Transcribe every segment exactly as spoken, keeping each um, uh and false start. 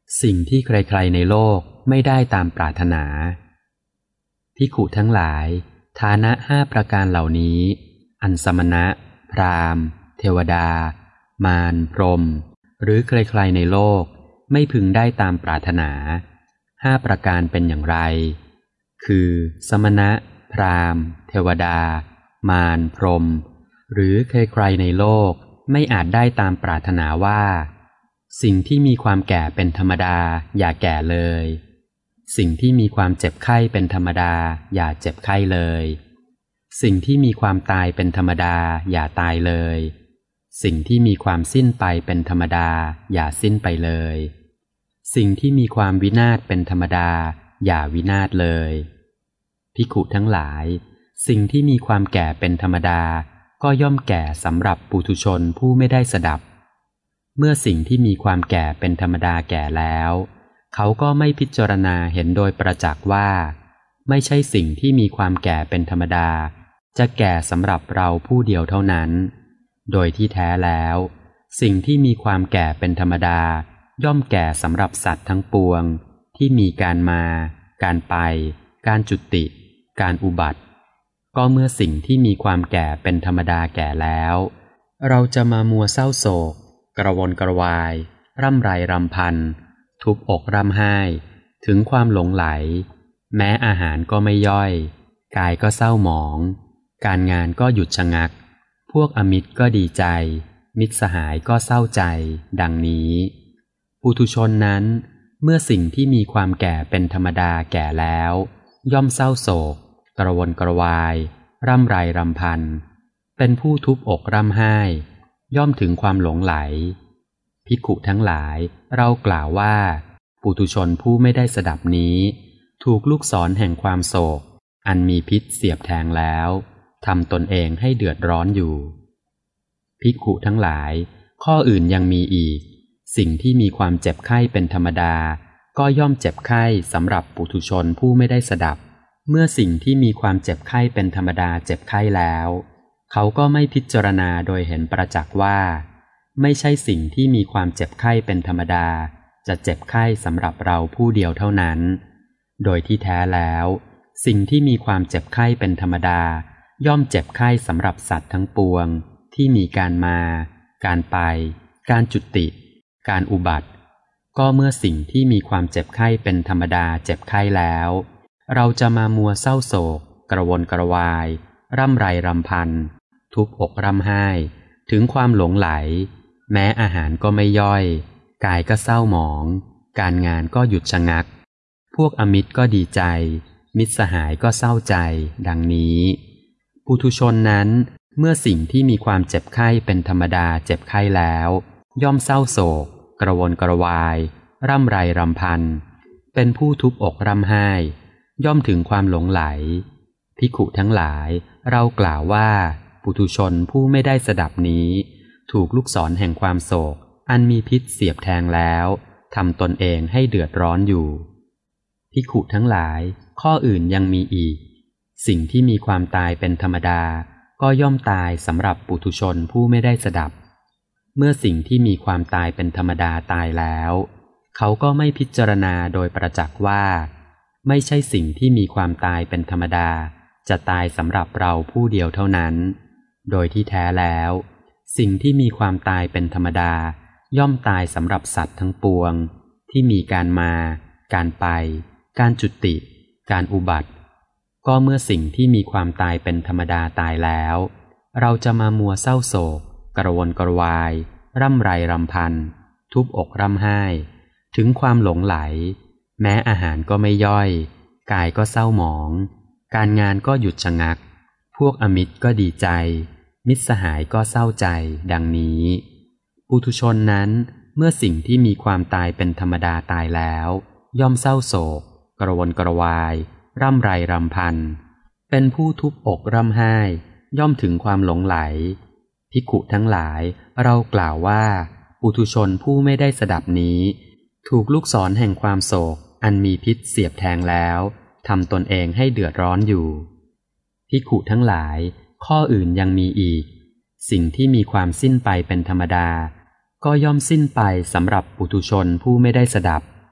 สิ่งที่ใครๆในโลกไม่ได้ตามปรารถนาภิกขุทั้งหลายฐานะห้าประการเหล่านี้อันสมณะพราหมณ์เทวดามารพรหมหรือใครๆในโลกไม่พึงได้ตามปรารถนาห้าประการเป็นอย่างไรคือสมณะพราหมณ์เทวดามารพรหมหรือใครๆในโลกไม่อาจได้ตามปรารถนาว่าสิ่งที่มีความแก่เป็นธรรมดาอย่าแก่เลยสิ่งที่มีความเจ็บไข้เป็นธรรมดาอย่าเจ็บไข้เลยสิ่งที่มีความตายเป็นธรรมดาอย่าตายเลยสิ่งที่มีความสิ้นไปเป็นธรรมดาอย่าสิ้นไปเลยสิ่งที่มีความวินาศเป็นธรรมดาอย่าวินาศเลยภิกขุทั้งหลายสิ่งที่มีความแก่เป็นธรรมดาก็ย่อมแก่สำหรับปุถุชนผู้ไม่ได้สดับเมื่อสิ่งที่มีความแก่เป็นธรรมดาแก่แล้วเขาก็ไม่พิจารณาเห็นโดยประจักษ์ว่าไม่ใช่สิ่งที่มีความแก่เป็นธรรมดาจะแก่สำหรับเราผู้เดียวเท่านั้นโดยที่แท้แล้วสิ่งที่มีความแก่เป็นธรรมดาย่อมแก่สำหรับสัตว์ทั้งปวงที่มีการมาการไปการจุติการอุบัติก็เมื่อสิ่งที่มีความแก่เป็นธรรมดาแก่แล้วเราจะมามัวเศร้าโศกกระวนกระวายร่ำไรรำพันทุบอกร่ำไห้ถึงความหลงไหลแม้อาหารก็ไม่ย่อยกายก็เศร้าหมองการงานก็หยุดชะงักพวกอมิตรก็ดีใจมิตรสหายก็เศร้าใจดังนี้ปุถุชนนั้นเมื่อสิ่งที่มีความแก่เป็นธรรมดาแก่แล้วย่อมเศร้าโศกกระวนกระวายร่ำไรรำพันเป็นผู้ทุบอกร่ำไห้ย่อมถึงความหลงไหลภิกขุทั้งหลายเรากล่าวว่าปุถุชนผู้ไม่ได้สดับนี้ถูกลูกศรแห่งความโศกอันมีพิษเสียบแทงแล้วทำตนเองให้เดือดร้อนอยู่ภิกขุทั้งหลายข้ออื่นยังมีอีกสิ่งที่มีความเจ็บไข้เป็นธรรมดาก็ย่อมเจ็บไข้สำหรับปุถุชนผู้ไม่ได้สดับเมื่อสิ่งที่มีความเจ็บไข้เป็นธรรมดาเจ็บไข้แล้วเขาก็ไม่พิจารณาโดยเห็นประจักษ์ว่าไม่ใช่สิ่งที่มีความเจ็บไข้เป็นธรรมดาจะเจ็บไข้สำหรับเราผู้เดียวเท่านั้นโดยที่แท้แล้วสิ่งที่มีความเจ็บไข้เป็นธรรมดาย่อมเจ็บไข้สำหรับสัตว์ทั้งปวงที่มีการมาการไปการจุติการอุบัติก็เมื่อสิ่งที่มีความเจ็บไข้เป็นธรรมดาเจ็บไข้แล้วเราจะมามัวเศร้าโศกกระวนกระวายร่ำไรรำพันทุบอกร่ำไห้ถึงความหลงไหลแม้อาหารก็ไม่ย่อยกายก็เศร้าหมองการงานก็หยุดชะงักพวกอมิตรก็ดีใจมิตรสหายก็เศร้าใจดังนี้ปุถุชนนั้นเมื่อสิ่งที่มีความเจ็บไข้เป็นธรรมดาเจ็บไข้แล้วย่อมเศร้าโศกกระวนกระวายร่ำไรรำพันเป็นผู้ทุบอกร่ำไห้ย่อมถึงความหลงไหลภิกขุทั้งหลายเรากล่าวว่าปุถุชนผู้ไม่ได้สดับนี้ถูกลูกศรแห่งความโศกอันมีพิษเสียบแทงแล้วทำตนเองให้เดือดร้อนอยู่ภิกขุทั้งหลายข้ออื่นยังมีอีกสิ่งที่มีความตายเป็นธรรมดาก็ย่อมตายสำหรับปุถุชนผู้ไม่ได้สดับเมื่อสิ่งที่มีความตายเป็นธรรมดาตายแล้วเขาก็ไม่พิจารณาโดยประจักษ์ว่าไม่ใช่สิ่งที่มีความตายเป็นธรรมดาจะตายสำหรับเราผู้เดียวเท่านั้นโดยที่แท้แล้วสิ่งที่มีความตายเป็นธรรมดาย่อมตายสำหรับสัตว์ทั้งปวงที่มีการมาการไปการจุติการอุบัติก็เมื่อสิ่งที่มีความตายเป็นธรรมดาตายแล้วเราจะมามัวเศร้าโศกกระวนกระวายร่ำไรรำพันทุบอกร่ำไห้ถึงความหลงไหลแม้อาหารก็ไม่ย่อยกายก็เศร้าหมองการงานก็หยุดชะงักพวกอมิตรก็ดีใจมิตรสหายก็เศร้าใจดังนี้ปุถุชนนั้นเมื่อสิ่งที่มีความตายเป็นธรรมดาตายแล้วย่อมเศร้าโศกกระวนกระวายร่ำไรรำพันเป็นผู้ทุบอกร่ำไห้ย่อมถึงความหลงไหลภิกขุทั้งหลายเรากล่าวว่าปุถุชนผู้ไม่ได้สดับนี้ถูกลูกศรแห่งความโศกอันมีพิษเสียบแทงแล้วทำตนเองให้เดือดร้อนอยู่ภิกขุทั้งหลายข้ออื่นยังมีอีกสิ่งที่มีความสิ้นไปเป็นธรรมดาก็ย่อมสิ้นไปสำหรับปุถุชนผู้ไม่ได้สดับ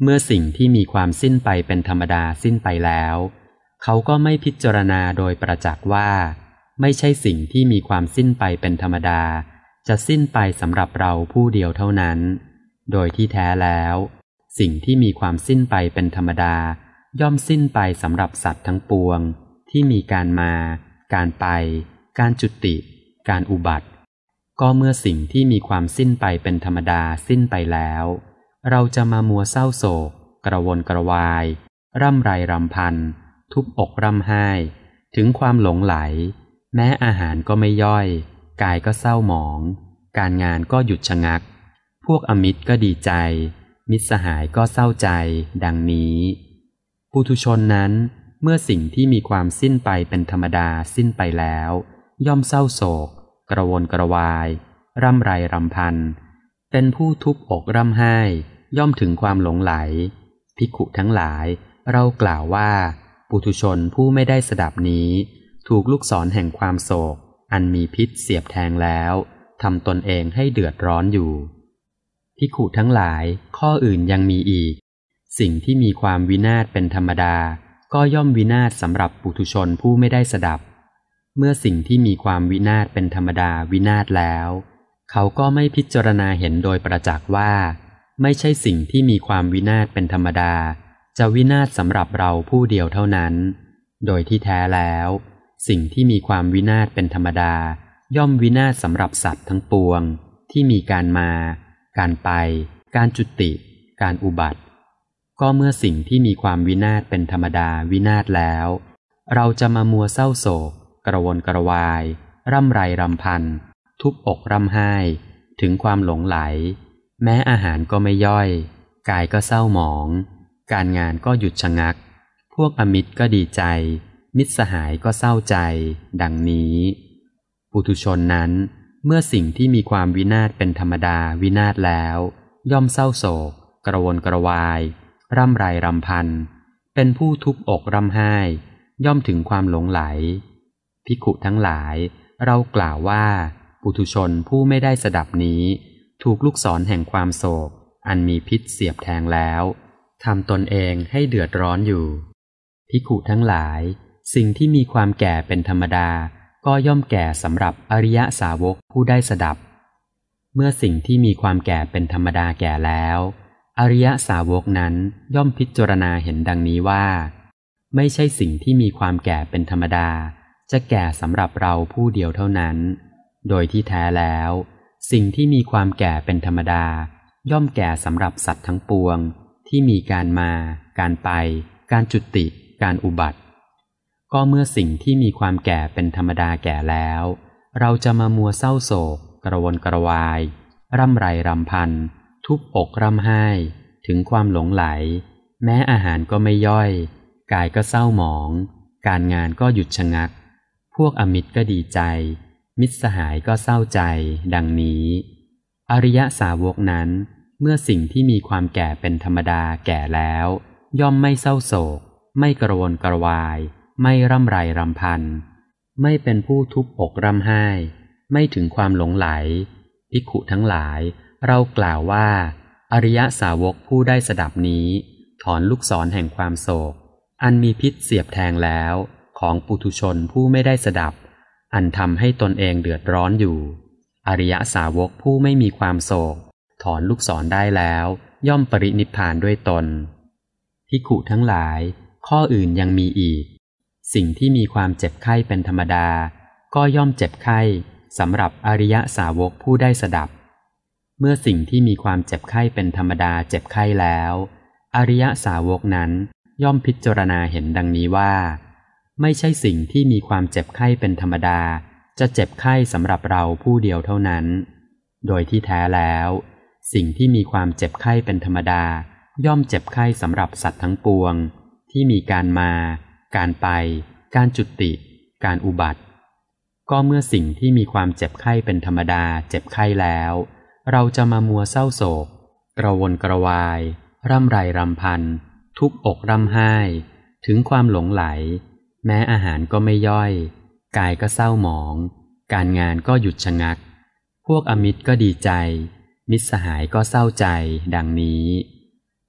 เมื่อสิ่งที่มีความสิ้นไปเป็นธรรมดาสิ้นไปแล้วเขาก็ไม่พิจารณาโดยประจักษ์ว่าไม่ใช่สิ่งที่มีความสิ้นไปเป็นธรรมดาจะสิ้นไปสำหรับเราผู้เดียวเท่านั้นโดยที่แท้แล้วสิ่งที่มีความสิ้นไปเป็นธรรมดาย่อมสิ้นไปสำหรับสัตว์ทั้งปวงที่มีการมาการไปการจุติการอุบัติก็เมื่อสิ่งที่มีความสิ้นไปเป็นธรรมดาสิ้นไปแล้วเราจะมามัวเศร้าโศกกระวนกระวายร่ำไรรำพันทุบอกร่ำไห้ถึงความหลงไหลแม้อาหารก็ไม่ย่อยกายก็เศร้าหมองการงานก็หยุดชะงักพวกอมิตรก็ดีใจมิตรสหายก็เศร้าใจดังนี้ปุถุชนนั้นเมื่อสิ่งที่มีความสิ้นไปเป็นธรรมดาสิ้นไปแล้วย่อมเศร้าโศกกระวนกระวายร่ำไรรำพันเป็นผู้ทุบอกร่ำไห้ย่อมถึงความหลงไหลภิกขุทั้งหลายเรากล่าวว่าปุถุชนผู้ไม่ได้สดับนี้ถูกลูกศรแห่งความโศกอันมีพิษเสียบแทงแล้วทำตนเองให้เดือดร้อนอยู่ภิกขุทั้งหลายข้ออื่นยังมีอีกสิ่งที่มีความวินาศเป็นธรรมดาก็ย่อมวินาศสำหรับปุถุชนผู้ไม่ได้สดับเมื่อสิ่งที่มีความวินาศเป็นธรรมดาวินาศแล้วเขาก็ไม่พิจารณาเห็นโดยประจักษ์ว่าไม่ใช่สิ่งที่มีความวินาศเป็นธรรมดาจะวินาศสำหรับเราผู้เดียวเท่านั้นโดยที่แท้แล้วสิ่งที่มีความวินาศเป็นธรรมดาย่อมวินาศสำหรับสัตว์ทั้งปวงที่มีการมาการไปการจุติการอุบัติก็เมื่อสิ่งที่มีความวินาศเป็นธรรมดาวินาศแล้วเราจะมามัวเศร้าโศกกระวนกระวายร่ำไรรำพันทุบอกร่ำไห้ถึงความหลงไหลแม้อาหารก็ไม่ย่อยกายก็เศร้าหมองการงานก็หยุดชะงักพวกอมิตรก็ดีใจมิตรสหายก็เศร้าใจดังนี้ปุถุชนนั้นเมื่อสิ่งที่มีความวินาศเป็นธรรมดาวินาศแล้วย่อมเศร้าโศกกระวนกระวายร่ำไรรำพันเป็นผู้ทุบอกร่ำไห้ย่อมถึงความหลงไหลภิกขุทั้งหลายเรากล่าวว่าปุถุชนผู้ไม่ได้สดับนี้ถูกลูกศรแห่งความโศกอันมีพิษเสียบแทงแล้วทำตนเองให้เดือดร้อนอยู่ภิกขุทั้งหลายสิ่งที่มีความแก่เป็นธรรมดาก็ย่อมแก่สำหรับอริยสาวกผู้ได้สดับเมื่อสิ่งที่มีความแก่เป็นธรรมดาแก่แล้วอริยสาวกนั้นย่อมพิจารณาเห็นดังนี้ว่าไม่ใช่สิ่งที่มีความแก่เป็นธรรมดาจะแก่สำหรับเราผู้เดียวเท่านั้นโดยที่แท้แล้วสิ่งที่มีความแก่เป็นธรรมดาย่อมแก่สำหรับสัตว์ทั้งปวงที่มีการมาการไปการจุติการอุบัติก็เมื่อสิ่งที่มีความแก่เป็นธรรมดาแก่แล้วเราจะมามัวเศร้าโศกกระวนกระวายร่ำไรรำพันทุบอกร่ำไห้ถึงความหลงไหลแม้อาหารก็ไม่ย่อยกายก็เศร้าหมองการงานก็หยุดชะงักพวกอมิตรก็ดีใจมิตรสหายก็เศร้าใจดังนี้อริยสาวกนั้นเมื่อสิ่งที่มีความแก่เป็นธรรมดาแก่แล้วย่อมไม่เศร้าโศกไม่กระวนกระวายไม่ร่ำไรรำพันไม่เป็นผู้ทุบอกร่ำไห้ไม่ถึงความหลงไหลภิกขุทั้งหลายเรากล่าวว่าอริยสาวกผู้ได้สดับนี้ถอนลูกศรแห่งความโศกอันมีพิษเสียบแทงแล้วของปุถุชนผู้ไม่ได้สดับอันทำให้ตนเองเดือดร้อนอยู่อริยสาวกผู้ไม่มีความโศกถอนลูกศรได้แล้วย่อมปรินิพพานด้วยตนภิกขุทั้งหลายข้ออื่นยังมีอีกสิ่งที่มีความเจ็บไข้เป็นธรรมดาก็ย่อมเจ็บไข้สำหรับอริยสาวกผู้ได้สดับเมื่อสิ่งที่มีความเจ็บไข้เป็นธรรมดาเจ็บไข้แล้วอริยสาวกนั้นย่อมพิจารณาเห็นดังนี้ว่าไม่ใช่สิ่งที่มีความเจ็บไข้เป็นธรรมดาจะเจ็บไข้สำหรับเราผู้เดียวเท่านั้นโดยที่แท้แล้วสิ่งที่มีความเจ็บไข้เป็นธรรมดาย่อมเจ็บไข้สำหรับสัตว์ทั้งปวงที่มีการมาการไปการจุติการอุบัติก็เมื่อสิ่งที่มีความเจ็บไข้เป็นธรรมดาเจ็บไข้แล้วเราจะมามัวเศร้าโศกกระวนกระวายร่ำไรรำพันทุบอกร่ำไห้ถึงความหลงไหลแม้อาหารก็ไม่ย่อยกายก็เศร้าหมองการงานก็หยุดชะงักพวกอมิตรก็ดีใจมิตรสหายก็เศร้าใจดังนี้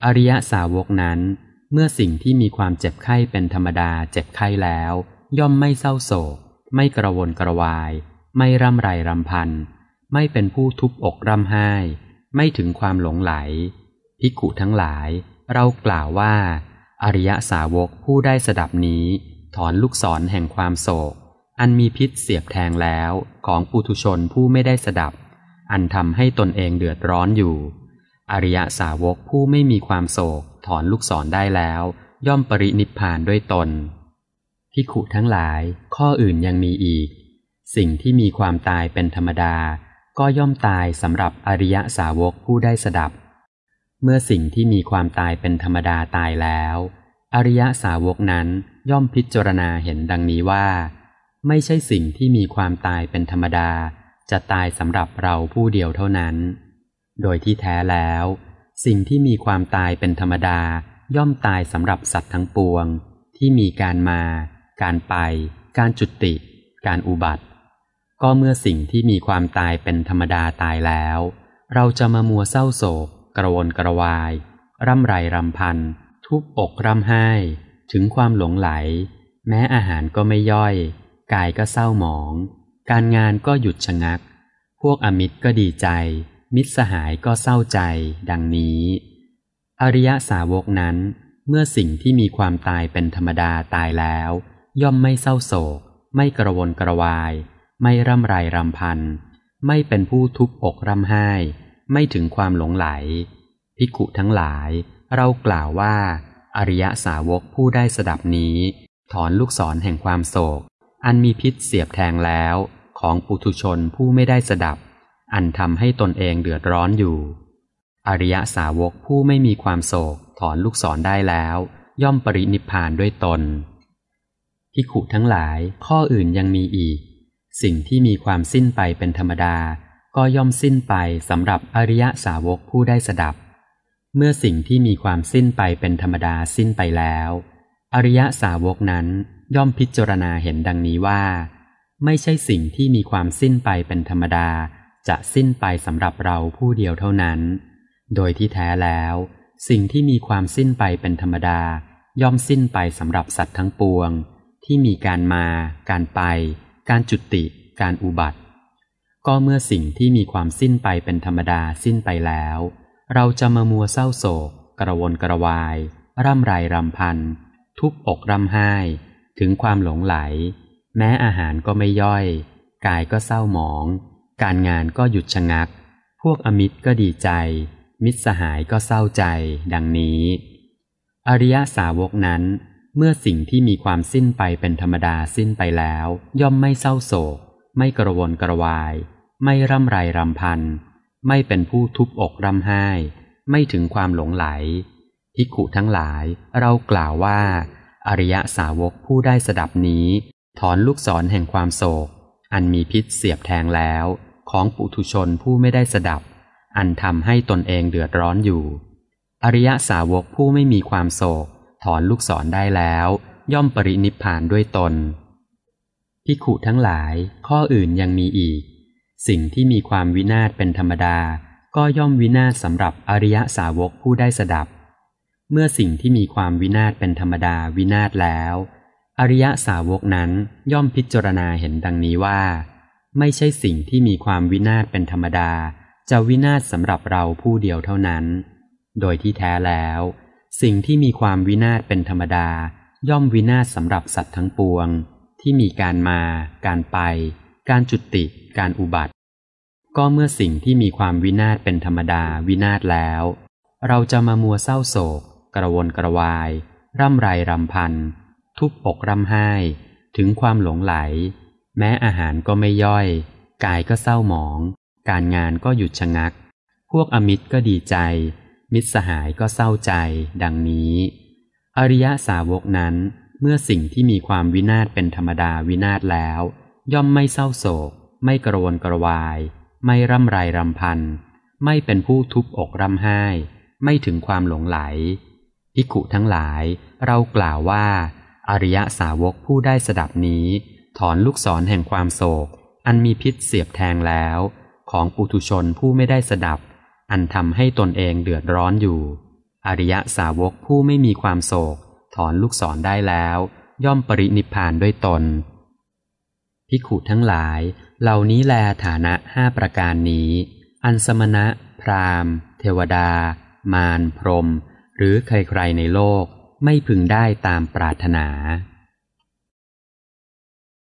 อริยสาวกนั้นเมื่อสิ่งที่มีความเจ็บไข้เป็นธรรมดาเจ็บไข้แล้วย่อมไม่เศร้าโศกไม่กระวนกระวายไม่ร่ำไรรำพันไม่เป็นผู้ทุบอกร่ำไห้ไม่ถึงความหลงไหลภิกขุทั้งหลายเรากล่าวว่าอริยสาวกผู้ได้สดับนี้ถอนลูกศรแห่งความโศกอันมีพิษเสียบแทงแล้วของปุถุชนผู้ไม่ได้สดับอันทำให้ตนเองเดือดร้อนอยู่อริยสาวกผู้ไม่มีความโศกถอนลูกศรได้แล้วย่อมปรินิพพานด้วยตนภิกขุทั้งหลายข้ออื่นยังมีอีกสิ่งที่มีความตายเป็นธรรมดาก็ย่อมตายสำหรับอริยสาวกผู้ได้สดับเมื่อสิ่งที่มีความตายเป็นธรรมดาตายแล้วอริยสาวกนั้นย่อมพิจารณาเห็นดังนี้ว่าไม่ใช่สิ่งที่มีความตายเป็นธรรมดาจะตายสำหรับเราผู้เดียวเท่านั้นโดยที่แท้แล้วสิ่งที่มีความตายเป็นธรรมดาย่อมตายสำหรับสัตว์ทั้งปวงที่มีการมาการไปการจุติการอุบัติก็เมื่อสิ่งที่มีความตายเป็นธรรมดาตายแล้วเราจะมามัวเศร้าโศกกระวนกระวายร่ำไรรำพันทุบอกร่ำไห้ถึงความหลงไหลแม้อาหารก็ไม่ย่อยกายก็เศร้าหมองการงานก็หยุดชะงักพวกอมิตรก็ดีใจมิตรสหายก็เศร้าใจดังนี้อริยสาวกนั้นเมื่อสิ่งที่มีความตายเป็นธรรมดาตายแล้วย่อมไม่เศร้าโศกไม่กระวนกระวายไม่ร่ำไรรำพันไม่เป็นผู้ทุบอกร่ำไห้ไม่ถึงความหลงไหลภิกขุทั้งหลายเรากล่าวว่าอริยสาวกผู้ได้สดับนี้ถอนลูกศรแห่งความโศกอันมีพิษเสียบแทงแล้วของปุถุชนผู้ไม่ได้สดับอันทำให้ตนเองเดือดร้อนอยู่อริยสาวกผู้ไม่มีความโศกถอนลูกศรได้แล้วย่อมปรินิพพานด้วยตนภิกขุทั้งหลายข้ออื่นยังมีอีกสิ่งที่มีความสิ้นไปเป็นธรรมดาก็ย่อมสิ้นไปสำหรับอริยสาวกผู้ได้สดับเมื่อสิ่งที่มีความสิ้นไปเป็นธรรมดาสิ้นไปแล้วอริยสาวกนั้นย่อมพิจารณาเห็นดังนี้ว่าไม่ใช่สิ่งที่มีความสิ้นไปเป็นธรรมดาจะสิ้นไปสำหรับเราผู้เดียวเท่านั้นโดยที่แท้แล้วสิ่งที่มีความสิ้นไปเป็นธรรมดาย่อมสิ้นไปสำหรับสัตว์ทั้งปวงที่มีการมาการไปการจุติการอุบัติก็เมื่อสิ่งที่มีความสิ้นไปเป็นธรรมดาสิ้นไปแล้วเราจะมามัวเศร้าโศกกระวนกระวายร่ำไรรำพันทุบอกร่ำไห้ถึงความหลงไหลแม้อาหารก็ไม่ย่อยกายก็เศร้าหมองการงานก็หยุดชะงักพวกอมิตรก็ดีใจมิตรสหายก็เศร้าใจดังนี้อริยสาวกนั้นเมื่อสิ่งที่มีความสิ้นไปเป็นธรรมดาสิ้นไปแล้วย่อมไม่เศร้าโศกไม่กระวนกระวายไม่ร่ำไรรำพันไม่เป็นผู้ทุบอกร่ำไห้ไม่ถึงความหลงไหลภิกขุทั้งหลายเรากล่าวว่าอริยสาวกผู้ได้สดับนี้ถอนลูกศรแห่งความโศกอันมีพิษเสียบแทงแล้วของปุถุชนผู้ไม่ได้สดับอันทำให้ตนเองเดือดร้อนอยู่อริยสาวกผู้ไม่มีความโศกถอนลูกศรได้แล้วย่อมปรินิพพานด้วยตนภิกขุทั้งหลายข้ออื่นยังมีอีกสิ่งที่มีความวินาศเป็นธรรมดาก็ย่อมวินาศสำหรับอริยสาวกผู้ได้สดับเมื่อสิ่งที่มีความวินาศเป็นธรรมดาวินาศแล้วอริยสาวกนั้นย่อมพิจารณาเห็นดังนี้ว่าไม่ใช่สิ่งที่มีความวินาศเป็นธรรมดาจะวินาศสำหรับเราผู้เดียวเท่านั้นโดยที่แท้แล้วสิ่งที่มีความวินาศเป็นธรรมดาย่อมวินาศสำหรับสัตว์ทั้งปวงที่มีการมาการไปการจุติการอุบัติก็เมื่อสิ่งที่มีความวินาศเป็นธรรมดาวินาศแล้วเราจะมามัวเศร้าโศกกระวนกระวายร่ำไรรำพันทุบอกร่ำไห้ถึงความหลงไหลแม้อาหารก็ไม่ย่อยกายก็เศร้าหมองการงานก็หยุดชะงักพวกอมิตรก็ดีใจมิตรสหายก็เศร้าใจดังนี้อริยสาวกนั้นเมื่อสิ่งที่มีความวินาศเป็นธรรมดาวินาศแล้วย่อมไม่เศร้าโศกไม่กระวนกระวายไม่ร่ำไรรำพันไม่เป็นผู้ทุบอกร่ำไห้ไม่ถึงความหลงไหลภิกขุทั้งหลายเรากล่าวว่าอริยสาวกผู้ได้สดับนี้ถอนลูกศรแห่งความโศกอันมีพิษเสียบแทงแล้วของปุถุชนผู้ไม่ได้สดับอันทำให้ตนเองเดือดร้อนอยู่อริยสาวกผู้ไม่มีความโศกถอนลูกศรได้แล้วย่อมปรินิพพานด้วยตนภิกขุทั้งหลายเหล่านี้แลฐานะห้าประการนี้อันสมณะพราหมณ์เทวดามารพรหมหรือใครๆในโลกไม่พึงได้ตามปรารถนา